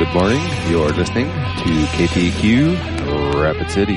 good morning. You're listening to KPQ Rapid City.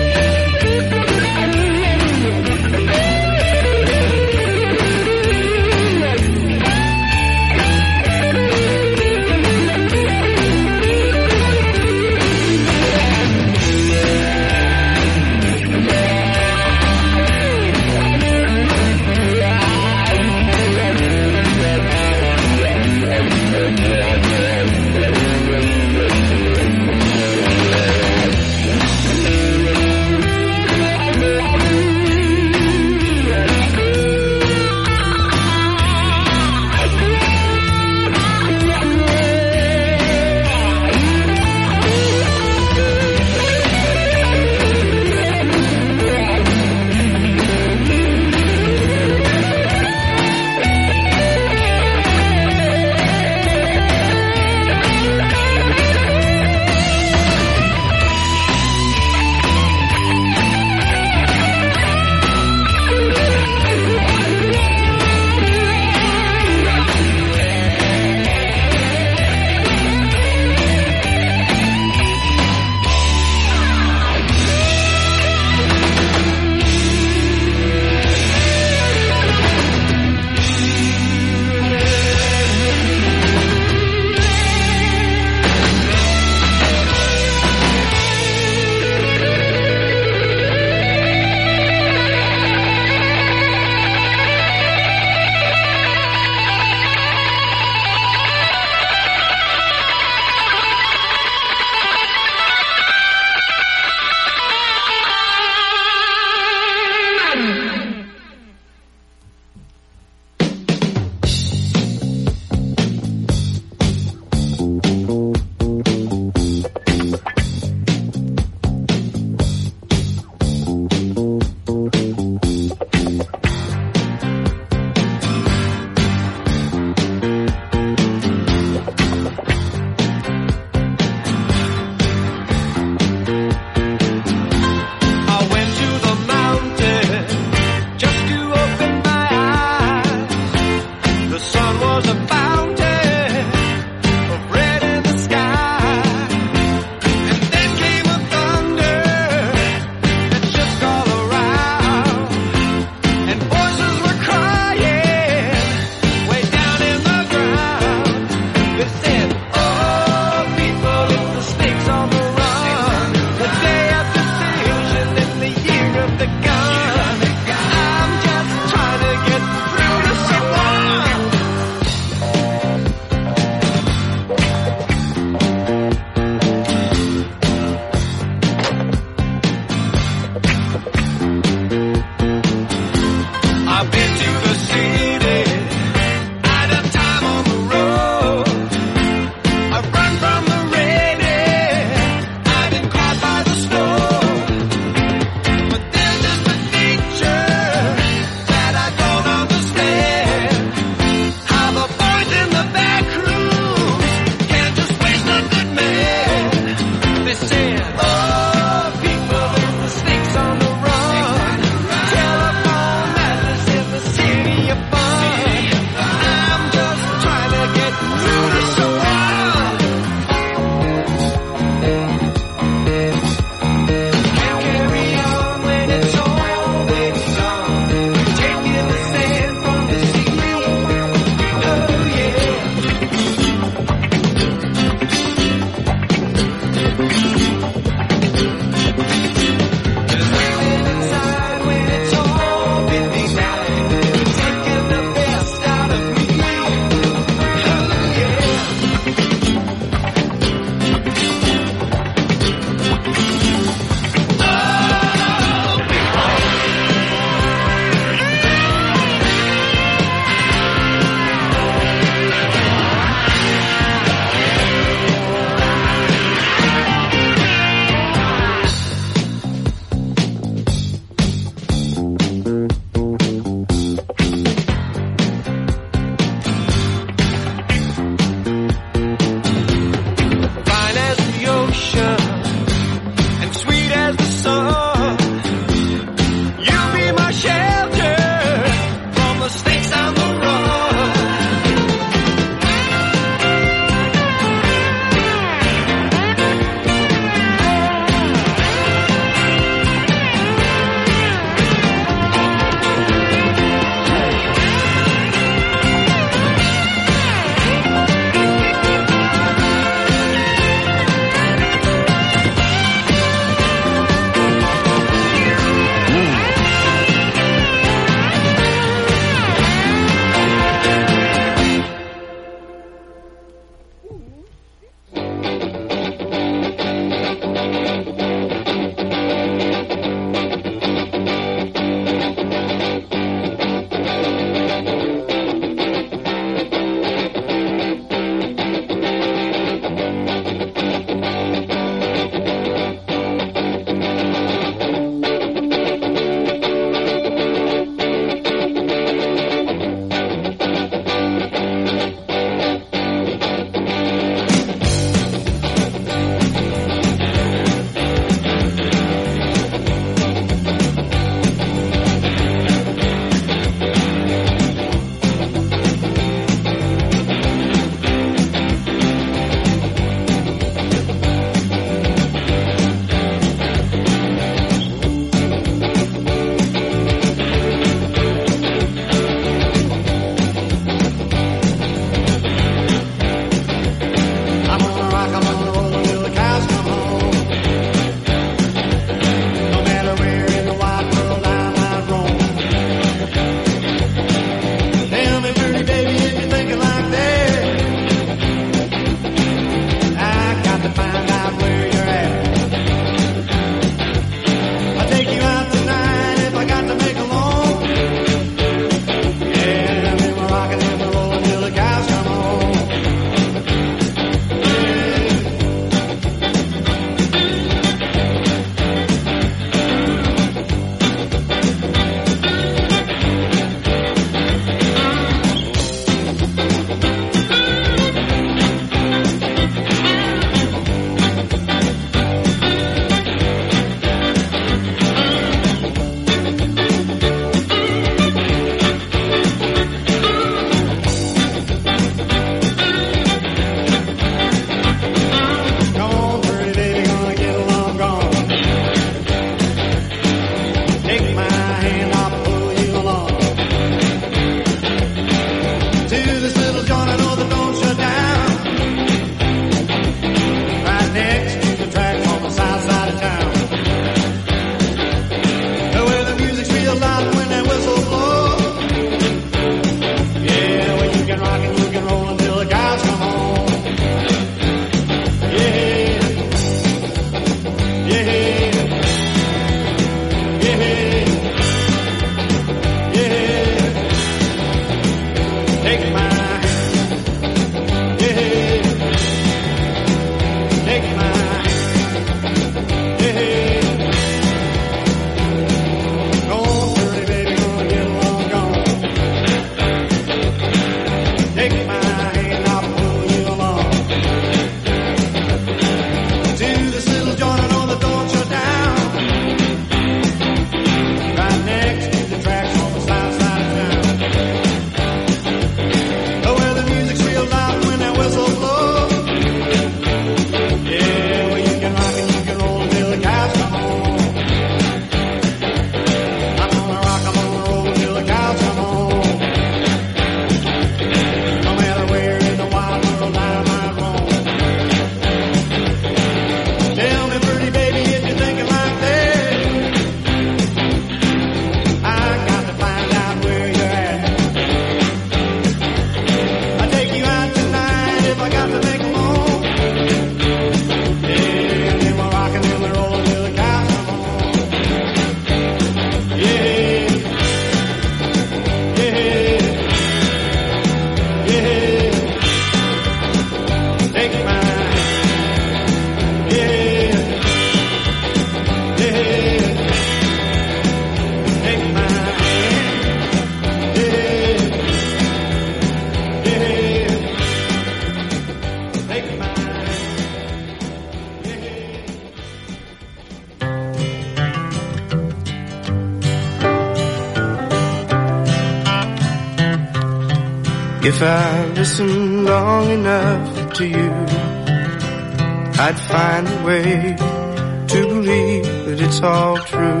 If I listened long enough to you, I'd find a way to believe that it's all true.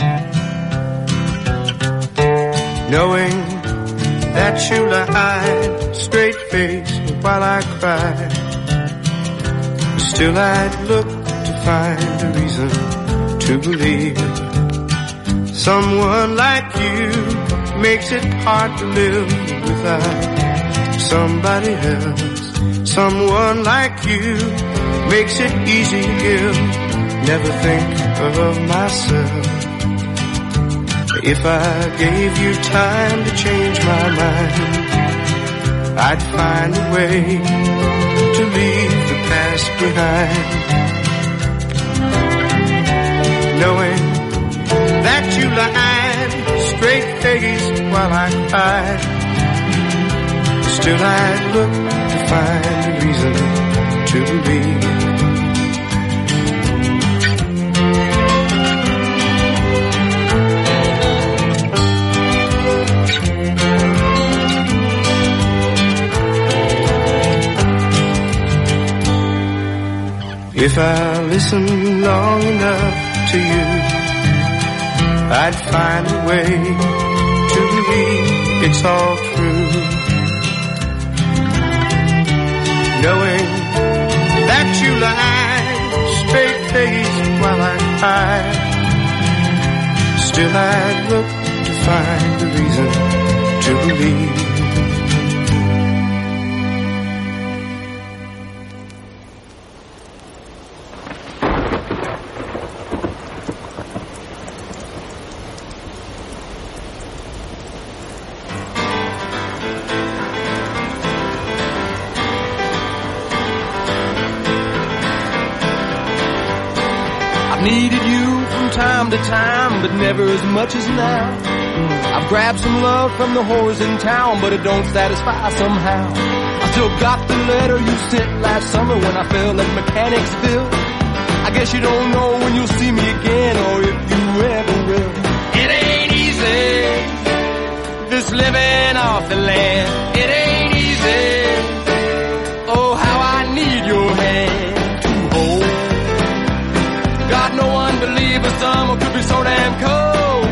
Knowing that you lied straight-faced while I cried, still I'd look to find a reason to believe. Someone like you makes it hard to live without somebody else. Someone like you makes it easy to give. Never think of myself. If I gave you time to change my mind, I'd find a way to leave the past behind. Knowing that you lied straight-faced while I cried, still I'd look to find a reason to believe. If I listened long enough to you, I'd find a way to believe it's all true. Knowing that you lied straight-faced while I cried, still I'd look to find a reason to believe. Needed you from time to time, but never as much as now. I've grabbed some love from the whores in town, but it don't satisfy somehow. I still got the letter you sent last summer when I fell at Mechanicsville. I guess you don't know when you'll see me again, or if you ever will. It ain't easy, this living off the land. It ain't easy, oh how I need your hand to hold. God, no unbeliever, summer could be so damn cold.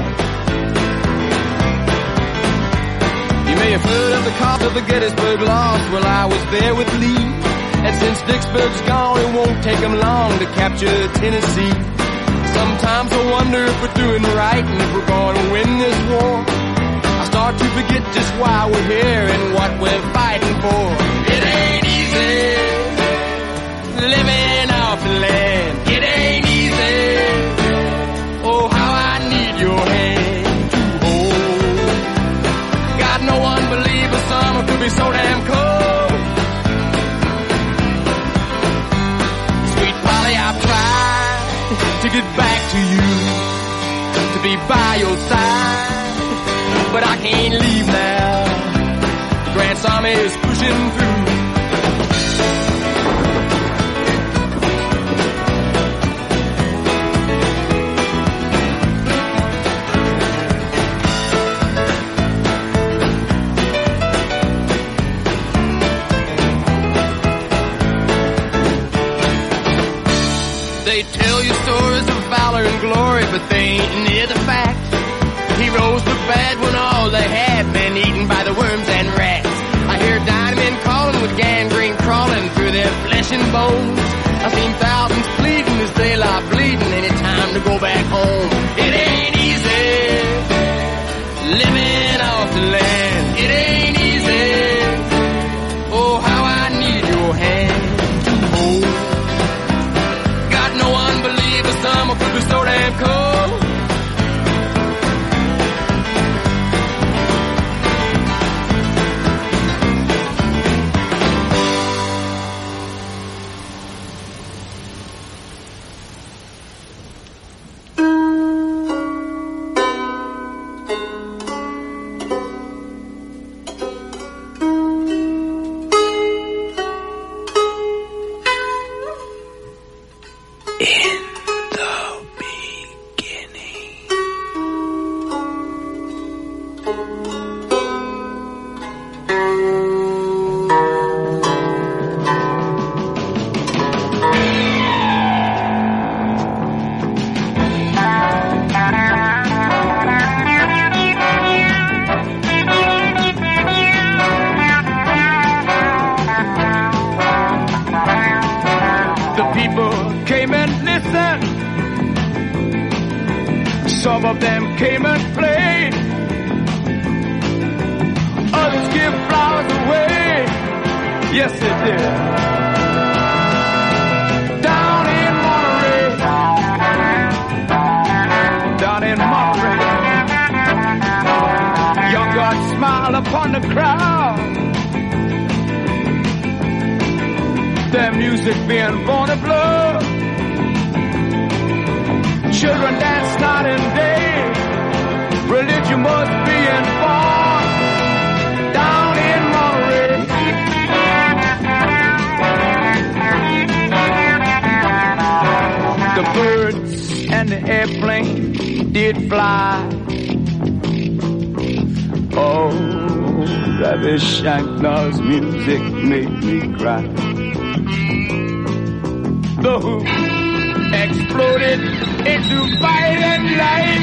You may have heard of the cost of the Gettysburg loss. Well, I was there with Lee, and since Vicksburg's gone, it won't take him long to capture Tennessee. Sometimes I wonder if we're doing right and if we're going to win this war. I start to forget just why we're here and what we're fighting for. It ain't easy living off the land. It ain't easy, oh how I need your hand to hold. God, no unbeliever, summer could be so damn cold. Sweet to get back to you, to be by your side, but I can't leave now. The Grant's Army is pushing through. They tell you stories of valor and glory, but they ain't near the fact. Heroes look bad when all they had been eaten by the worms and rats. I hear dying men calling with gangrene crawling through their flesh and bones. I've seen thousands pleading as they lie bleeding, and it's time to go back home. It ain't easy living off the land. It ain't easy. Oh, how I need your hand to hold. No unbeliever, summer could be so damn cold. Some of them came and played. Others give flowers away. Yes, they did. Down in Monterey. Down in Monterey. Young God smiled upon the crowd. Their music being born of love. Children dance night and day. Religion must be informed. Down in Monterey. The birds and the airplane did fly. Oh, Ravi Shankar's music made me cry. The Who exploded into violent life.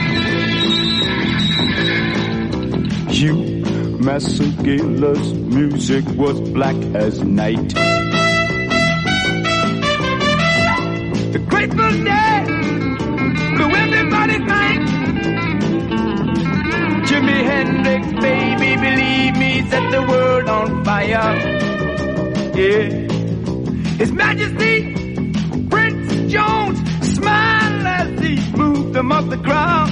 Hugh Masekela's music was black as night. The Grateful Dead blew everybody's mind. Jimi Hendrix, baby, believe me, set the world on fire. Yeah, His Majesty Prince Jones smiled as he moved them off the ground.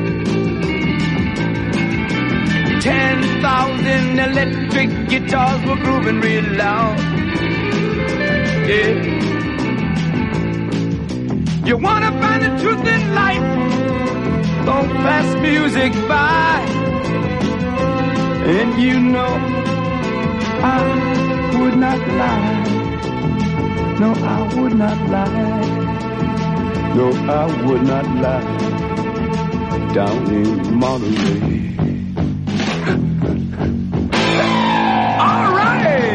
10,000 electric guitars were grooving real loud. Yeah. You wanna find the truth in life? Don't pass music by. And you know I would not lie. No, I would not lie. No, I would not lie. Down in Monterey. All right.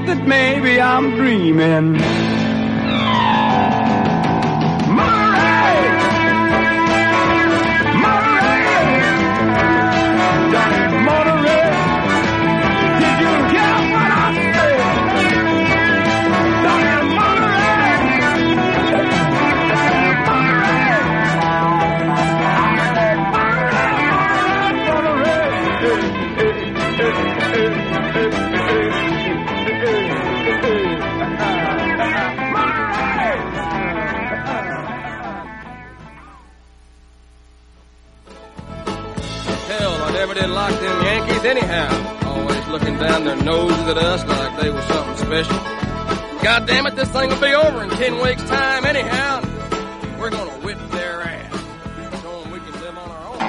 that maybe I'm dreaming. Anyhow, always looking down their noses at us like they were something special. God damn it, this thing will be over in 10 weeks' time anyhow. We're gonna whip their ass. Show them we can live on our own.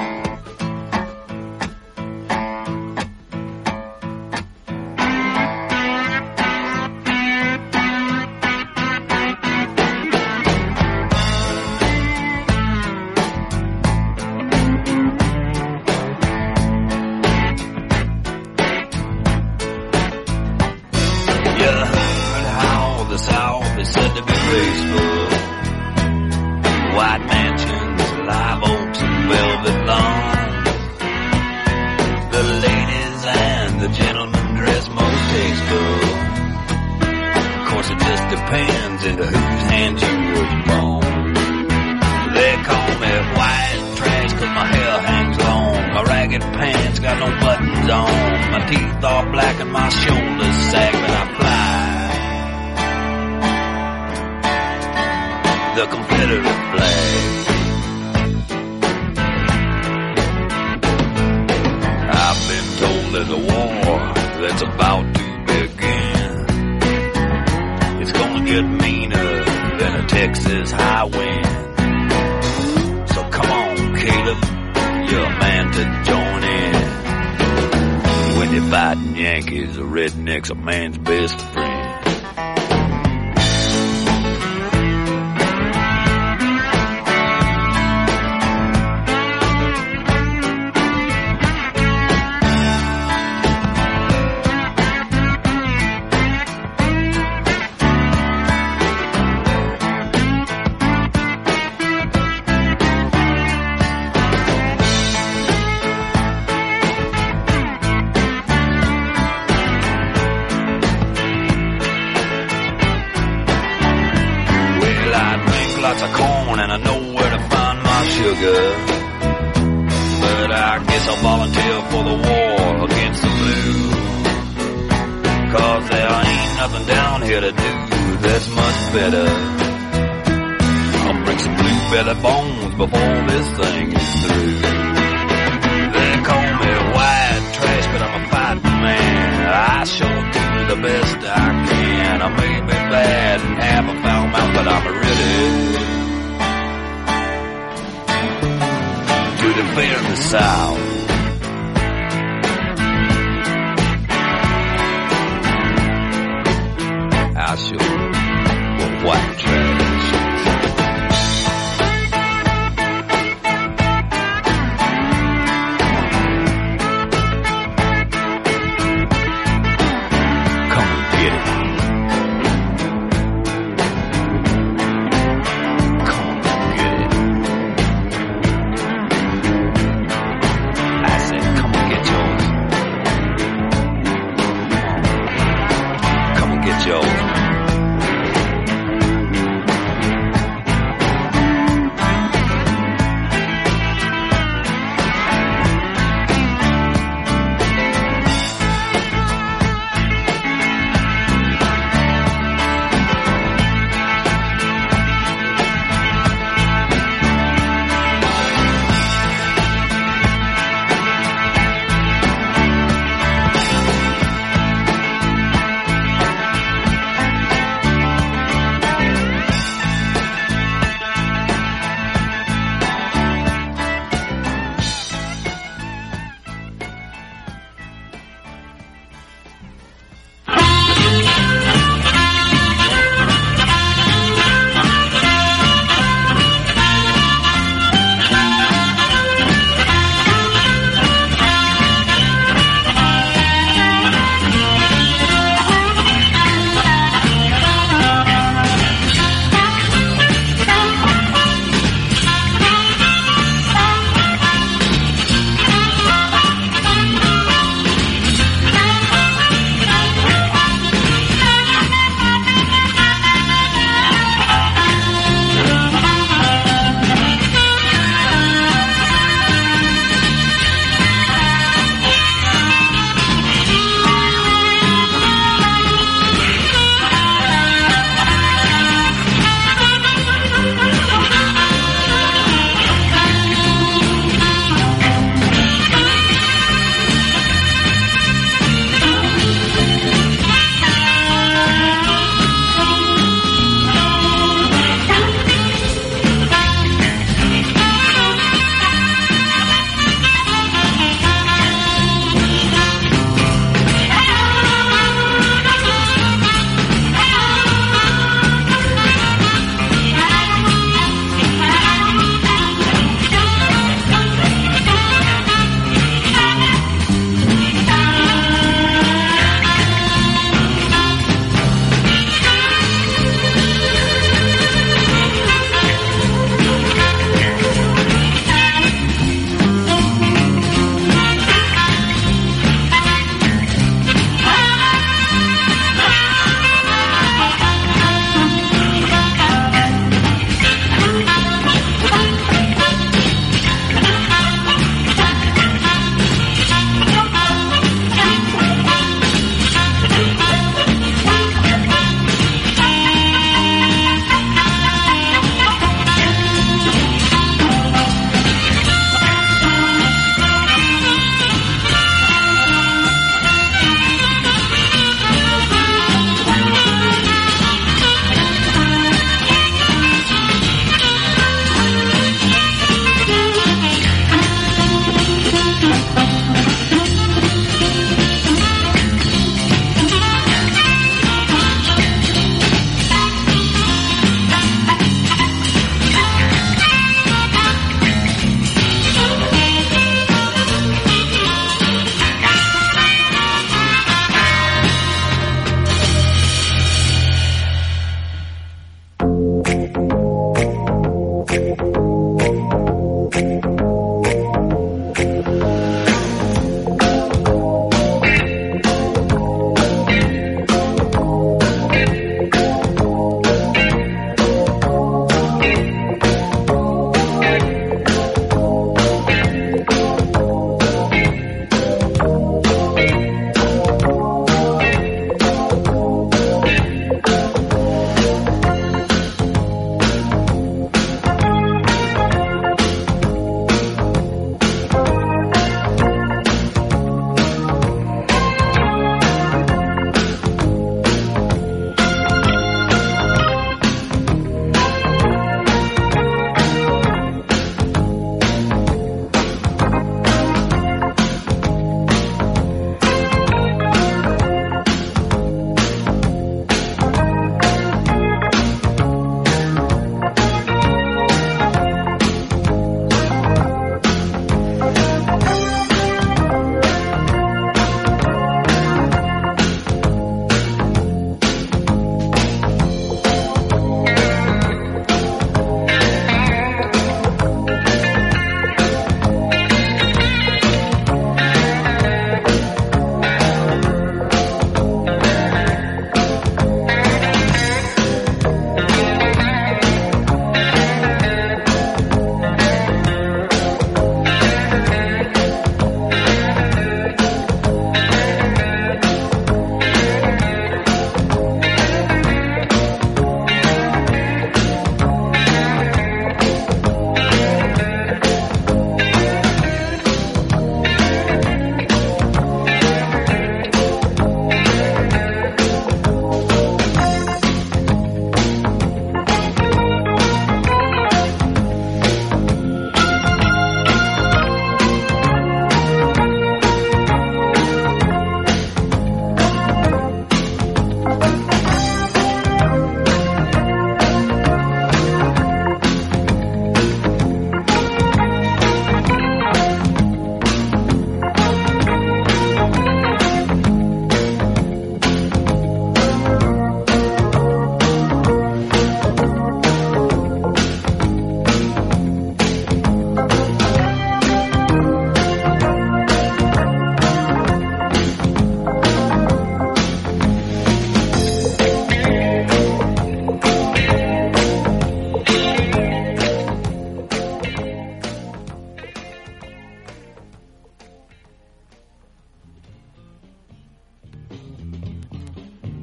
A man's best friend.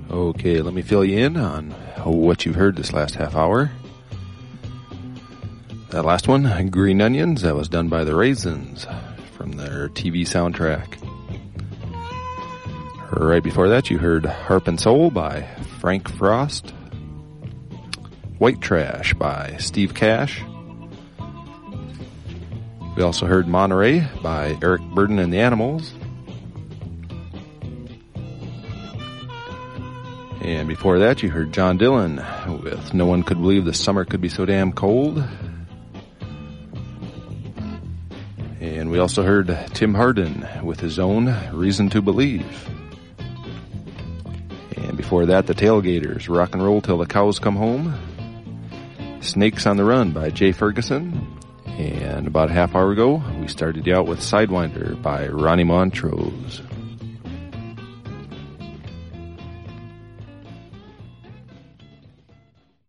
Okay, let me fill you in on what you've heard this last half hour. That last one, Green Onions, that was done by the Raisins from their TV soundtrack. Right before that, you heard Harp and Soul by Frank Frost. White Trash by Steve Cash. We also heard Monterey by Eric Burden and the Animals. And before that, you heard John Dillon with No One Could Believe the Summer Could Be So Damn Cold. And we also heard Tim Hardin with his own Reason to Believe. And before that, the Tailgaters, Rock and Roll Till the Cows Come Home. Snakes on the Run by Jay Ferguson. And about a half hour ago, we started you out with Sidewinder by Ronnie Montrose.